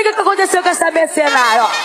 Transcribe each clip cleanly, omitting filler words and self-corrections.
liga o que aconteceu com essa mercenária, ó.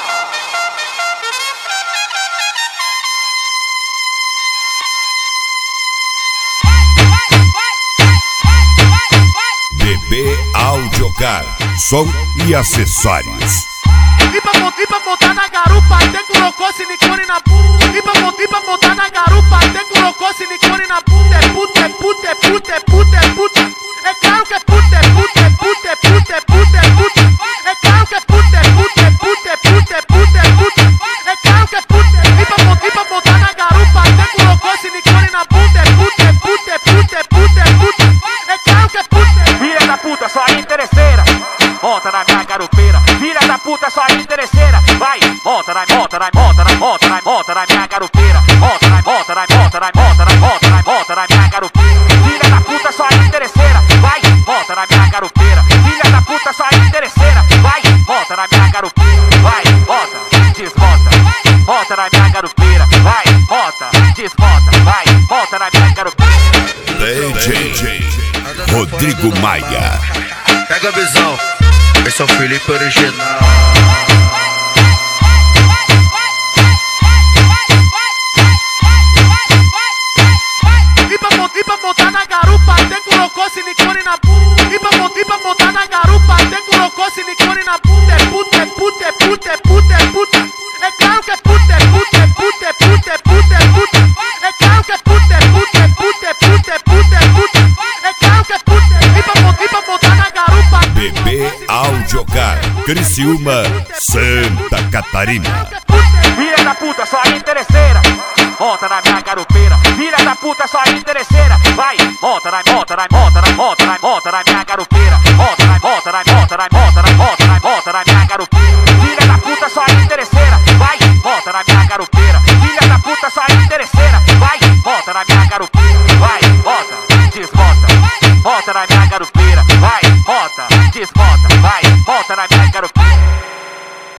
BB Audiocar, som e acessórios. E pra montar na garupa até colocou silicone na bunda. E pra montar na garupa até colocou silicone na bunda. É puta, é puta, é puta, é puta, é puta. É claro que é puta, é puta, é puta, é puta, é puta, é puta. É claro que é puta, é puta, é puta, é puta, é puta, é puta. É claro que é puta. E pra montar na garupa até colocou silicone na bunda. É puta, é puta, é puta, é puta, é puta. É claro que é puta. Filha da puta, só interesseira. Monta na minha garupeira. Filha da puta, só interesseira. Vai, monta na minha garupeira. Monta na minha garupeira. Filha da puta, só interesseira. Vai, monta na minha garupeira. Filha da puta, só interesseira. Vai, monta na minha garupeira. Vai, monta, desmonta. Monta na minha garupeira. Vai, monta, desmonta. Vai, monta na minha garupeira. DJ Rodrigo Maia. Pega a visão, esse é o Felipe original. E pra montar na garupa até colocou silicone na bunda. E pra montar na garupa até colocou silicone na bunda. É puta, é puta, é puta, é puta, é puta. É claro que é puta, é puta, é puta, é puta, é puta, é puta. É claro que é puta, é puta, é puta, é puta, é puta, é puta. É claro que é puta. E pra montar na garupa. BB Audiocar, Criciúma, Santa Catarina. Filha da puta, só interesseira. Monta na minha garupeira. Filha da puta, só interesseira. Vai, monta na minha garupeira. Monta na minha garupeira. Filha da puta, só interesseira. Vai, monta na minha garupeira. Filha da puta, só interesseira. Vai, monta na minha garupeira. Vai, monta, desmonta. Monta na minha garupeira. Vai, monta, desmonta. Vai, monta na